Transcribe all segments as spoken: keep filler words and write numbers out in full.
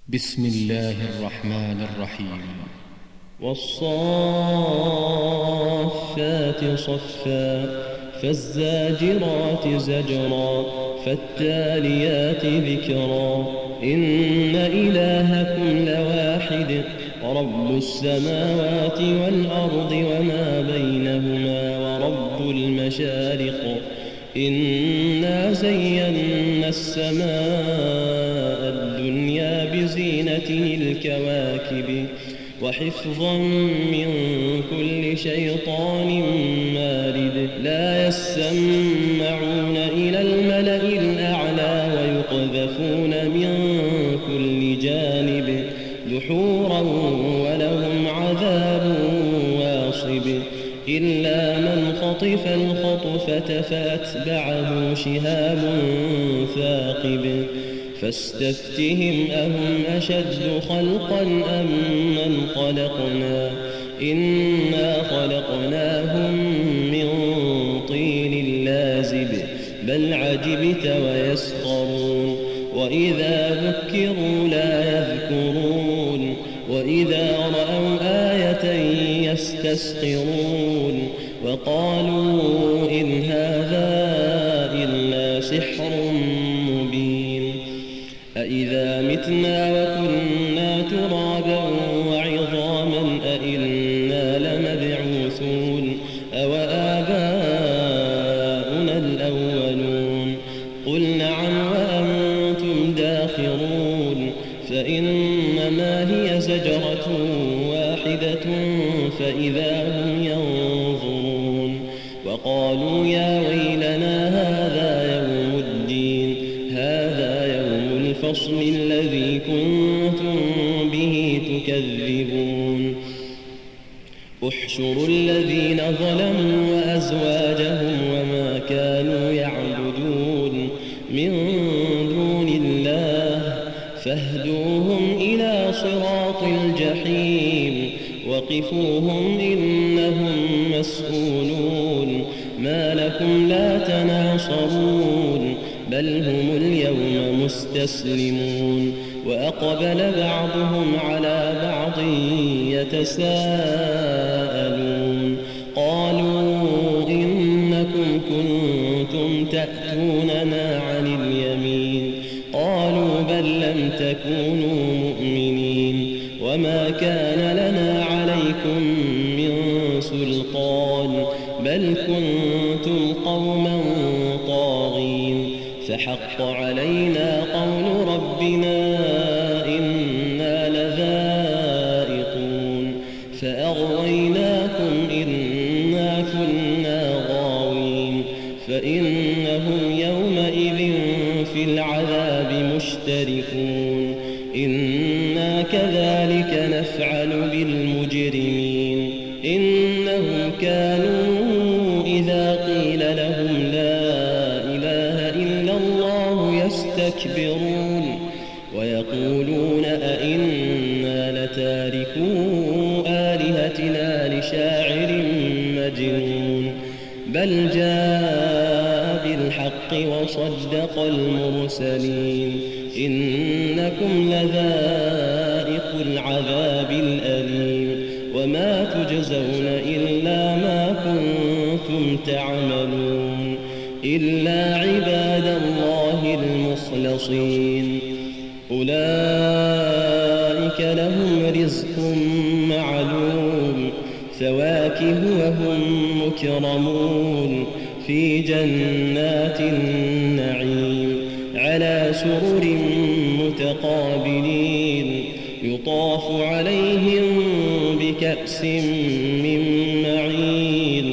بسم الله الرحمن الرحيم. والصافات صفا فالزاجرات زجرا فالتاليات ذكرا إن إلهكم لواحد رب السماوات والأرض وما بينهما ورب المشارق إنا زينا السماء الدنيا بزينة الكواكب وحفظا من كل شيطان مارد لا يسمعون إلى الملأ الأعلى ويقذفون من كل جانب دحورا ولهم عذاب واصب إلا من خطف الخطفة فأتبعه شهاب ثاقب فاستفتهم أهم أشد خلقا أم من خلقنا إنا خلقناهم من طين لازب بل عجبت ويسخرون وإذا ذكروا لا يذكرون وإذا رأوا آية يستسخرون وقالوا إن هذا إلا سحر مبين أإذا متنا وكنا ترابا وعظاما أإنا لمبعوثون أوآباؤنا الأولون قل نعم وأنتم داخرون فإنما هي زجرة واحدة فإذا هم ينظرون وقالوا يا ويلنا هذا يوم الدين هذا يوم الفصل الذي كنتم به تكذبون احشروا الذين ظلموا وأزواجهم وما كانوا يعبدون من دون الله فاهدوهم إلى صراط الجحيم وقفوهم إنهم مسؤولون ما لكم لا تناصرون بل هم اليوم مستسلمون وأقبل بعضهم على بعض يتساءلون قالوا إنكم كنتم تأتوننا عن اليمين قالوا بل لم تكونوا مؤمنين وما كان لنا عليكم من سلطان بل كنتم قوما طاغين فحق علينا قول ربنا إنا لذائقون فأغويناكم إنا كنا غاوين فإنهم يومئذ في العذاب مشتركون إنا كذلك نفعل بالمجرمين إنهم كانوا إذا قيل لهم لا إله إلا الله يستكبرون ويقولون أئنا لتاركو آلهتنا لشاعر مجنون بل جاء بالحق وصدق المرسلين إنكم لذائق العذاب الأليم وما تجزون إلا ما كنتم تعملون إلا عباد الله المخلصين أولئك لهم رزق معلوم فواكه وهم مكرمون في جنات النعيم على سرر متقابلين يطاف عليهم بكأس من معين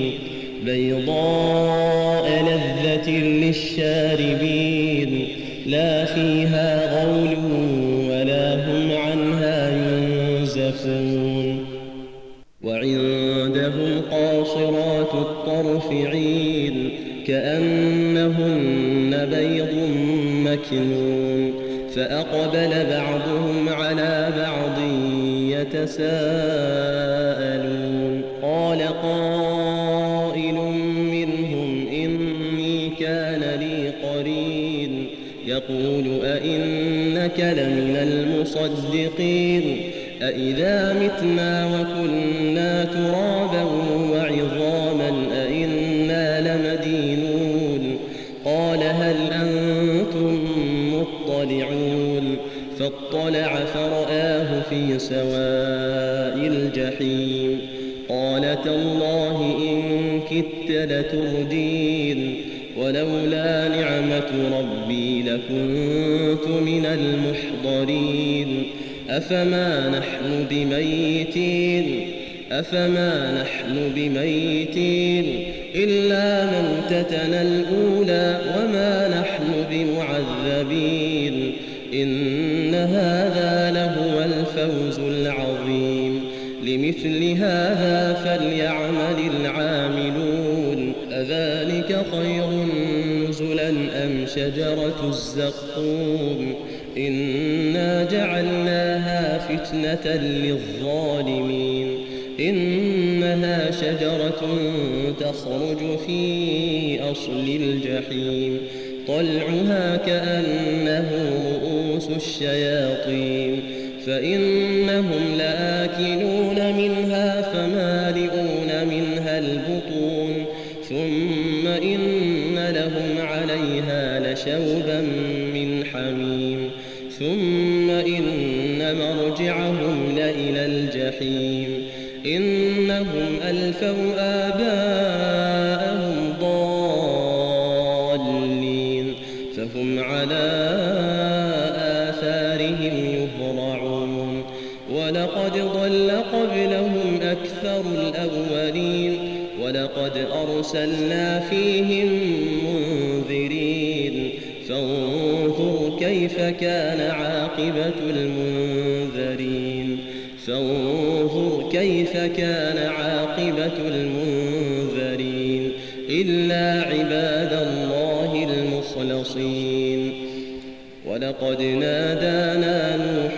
بيضاء لذة للشاربين لا فيها غول ولا هم عنها ينزفون وعندهم قاصرات الطرف عين كأنهن بيض مكنون فأقبل بعضهم على بعض يتساءلون قال قائل منهم إني كان لي قرين يقول أئنك لمن المصدقين أإذا متنا وكنا ترابا وعظاما أإنا لمدينون قال هل أنتم مطلعون فاطلع فرآه في سواء الجحيم قال تالله إن كدت لتردين ولولا نعمة ربي لكنت من المحضرين أفما نحن بميتين أفما نحن بميتين إلا موتتنا الأولى وما نحن بمعذبين إن هذا لهو الفوز العظيم لمثل هذا فليعمل العاملون أذلك خير نزلا أم شجرة الزقوم إنا جعلناها فتنة للظالمين إنها شجرة تخرج في أصل الجحيم طلعها كأنه رؤوس الشياطين فإنهم لآكلون منها فمالئون منها البطون ثم إن لهم عليها لشوبا من حميم ثم إن مرجعهم لإلى الجحيم إنهم ألفوا آباءهم ضالين فهم على آثارهم يهرعون ولقد ضل قبلهم أكثر الأولين ولقد أرسلنا فيهم منذرين فانظر كيف كان عاقبة المنذرين فانظر كيف كان عاقبة المنذرين إلا عباد الله المخلصين ولقد نادانا نوح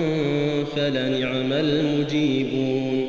فلنعم المجيبون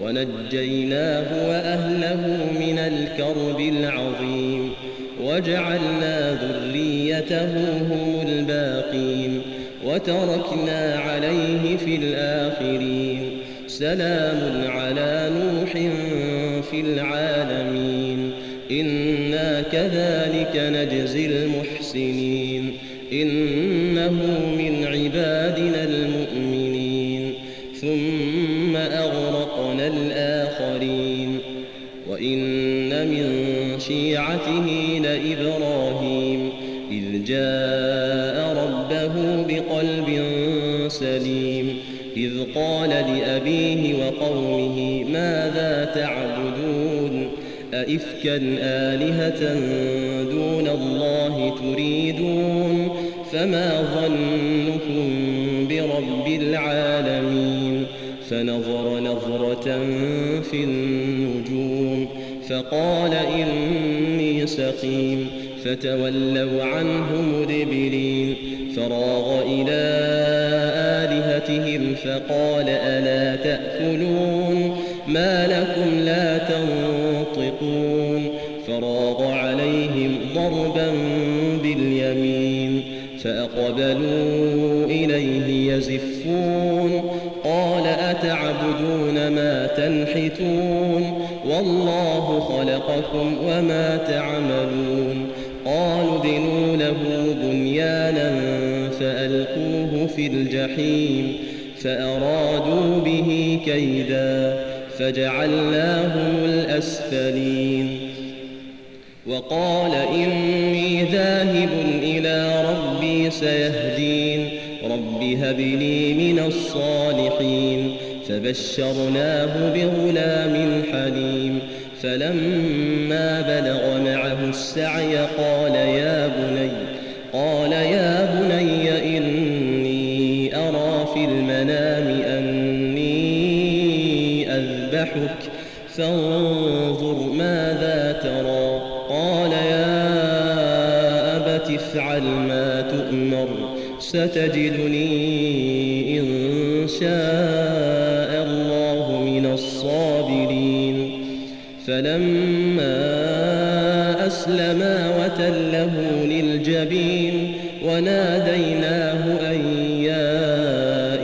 ونجيناه وأهله من الكرب العظيم وجعلنا ذريته هم الباقين وتركنا عليه في الآخرين سلام على نوح في العالمين إنا كذلك نجزي المحسنين إنه من عبادنا المؤمنين ثم أغرقنا الآخرين وإن من شيعته لإبراهيم إذ جاء ربه بقلب سليم إذ قال لأبيه وقومه ماذا تعبدون أئفكا آلهة دون الله تريدون فما ظنكم برب العالمين فنظر نظرة في النجوم فقال إني سقيم فتولوا عنه مدبرين فراغ إلى آلهتهم فقال ألا تأكلون ما لكم لا تنطقون فراغ عليهم ضربا باليمين فأقبلوا إليه يزفون قال أتعبدون ما تنحتون والله خلقكم وما تعملون قالوا ابنوا له بنيانا فألقوه في الجحيم فأرادوا به كيدا فجعلناهم الأسفلين وقال إني ذاهب إلى ربي سيهدين رب هب لي من الصالحين فبشرناه بغلام حليم فلما بلغ معه السعي قال يا بني قال يا بني إني أرى في المنام أني أذبحك فانظر ماذا ترى قال يا أبت افعل ما تؤمر ستجدني إن شاء الله من الصابرين فلما أسلما وتله للجبين وناديناه أن يا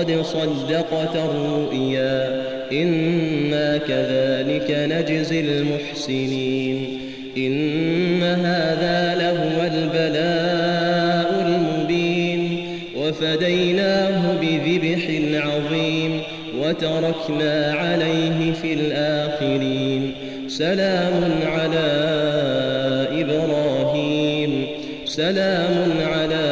قد صدقت الرؤيا إنا كذلك نجزي المحسنين إن هذا لهو البلاء المبين وفديناه بذبح عظيم وتركنا عليه في الآخرين سلام على إبراهيم سلام على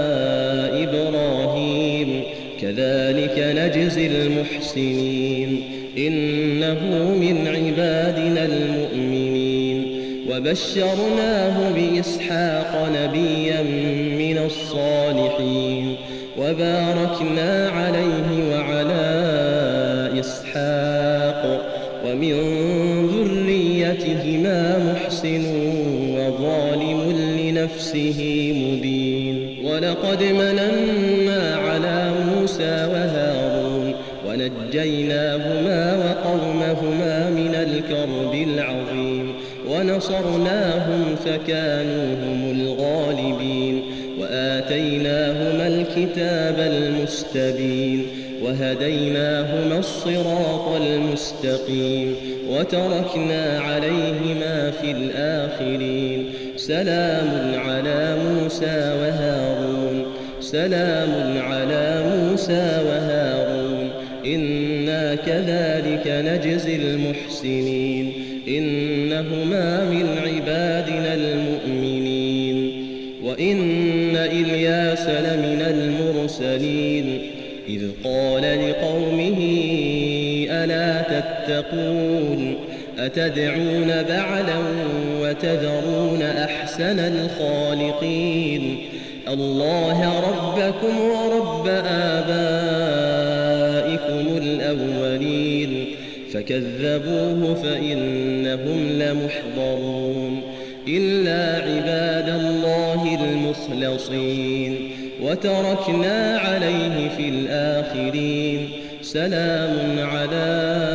إبراهيم كذلك نجزي المحسنين إنه من عبادنا المؤمنين وبشرناه بإسحاق نبيا من الصالحين وباركنا عليه وعلى إسحاق ومن ذريتهما محسن وظالم لنفسه مبين ولقد مننا على موسى وهارون ونجيناهما وقومهما من الكرب العظيم ونصرناهم فكانوا هم الغالبين وآتيناهما الكتاب المستبين وهديناهما الصراط المستقيم وتركنا عليهما في الآخرين سلام على موسى وهارون سلام على موسى وهارون إنا كذلك نجزي المحسنين إنهما من عبادنا المؤمنين وإن إلياس لمن المرسلين إذ قال لقومه ألا تتقون أتدعون بعلا وتذرون أحسن الخالقين الله ربكم ورب آبائكم الأولين فكذبوه فإنهم لمحضرون إلا عباد الله المخلصين وتركنا عليه في الآخرين سلام على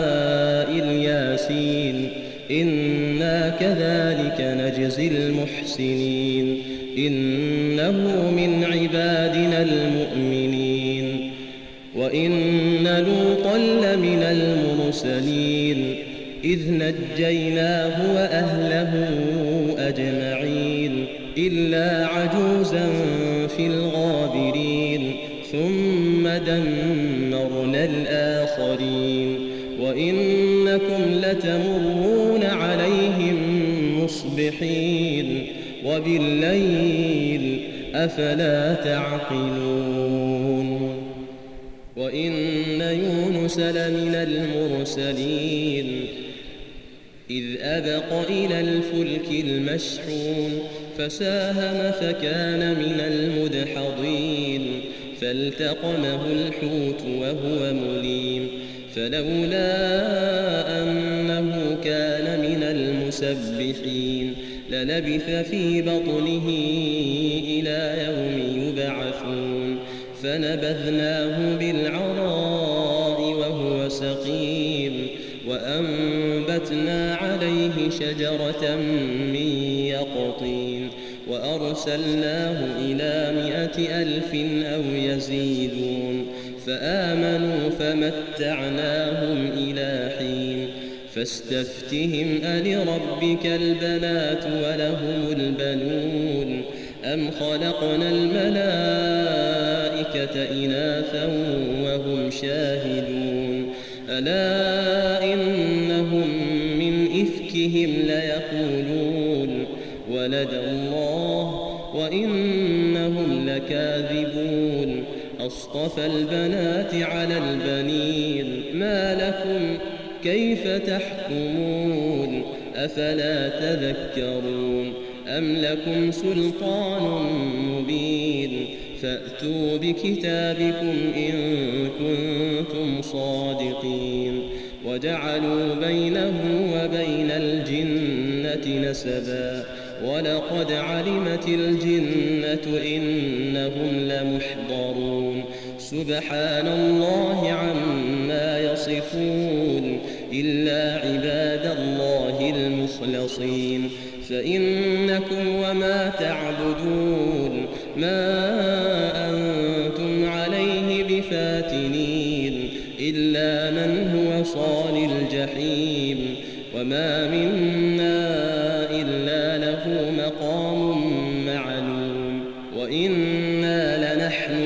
الياسين إنا كذلك نجزي المحسنين إنه من عبادنا المؤمنين وإن لوطا لمن المرسلين إذ نجيناه وأهله أجمعين إلا عجوزا في الغابرين ثم دمرنا الآخرين وإنكم لتمرون عليهم مصبحين وبالليل أفلا تعقلون وإن يونس لمن المرسلين إذ أبق إلى الفلك المشحون فساهم فكان من المدحضين فالتقمه الحوت وهو مليم فلولا أنه كان من المسبحين للبث في بطنه إلى يوم يبعثون فنبذناه بالعراء وهو سقيم وأنبتنا عليه شجرة من يقطين وأرسلناه إلى مائة ألف أو يزيدون فآمنوا فمتعناهم إلى حين فاستفتهم ألربك البنات ولهم البنون أم خلقنا الملائكة إناثا وهم شاهدون ألا إنهم من إفكهم ليقولون ولد الله وإنهم لكاذبون أصطفى البنات على البنين ما لكم كيف تحكمون أفلا تذكرون أم لكم سلطان مبين فأتوا بكتابكم إن كنتم صادقين وجعلوا بينه وبين الجنة نسبا ولقد علمت الجنة إنهم لمحضرون سبحان الله عما يصفون إلا عباد الله المخلصين فإنكم وما تعبدون ما أنتم عليه بفاتنين إلا من هو صال الجحيم وما منا إلا له مقام معلوم وإنا لنحن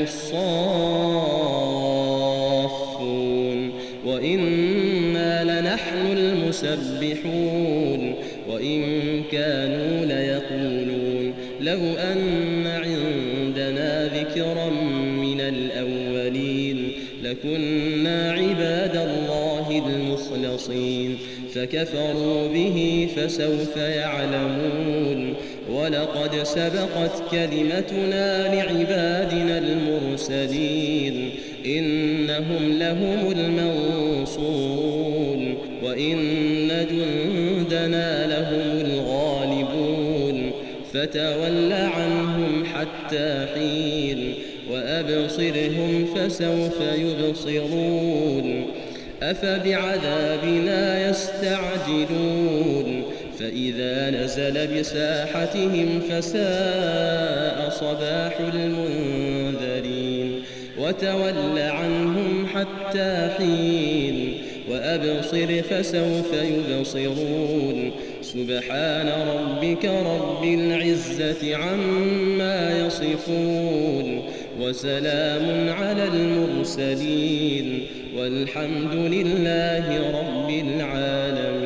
الصافون وإنا لنحن المسبحون وإن كانوا ليقولون لو أن عندنا ذكرا من الأولين لكنا عباد الله المخلصين فكفروا به فسوف يعلمون ولقد سبقت كلمتنا لعبادنا المرسلين إنهم لهم المنصورون وإن جندنا لهم الغالبون فتول عنهم حتى حين وأبصرهم فسوف يبصرون أفبعذابنا يستعجلون فإذا نزل بساحتهم فساء صباح المنذرين وتول عنهم حتى حين وأبصر فسوف يبصرون سبحان ربك رب العزة عما يصفون وسلام على المرسلين والحمد لله رب العالمين.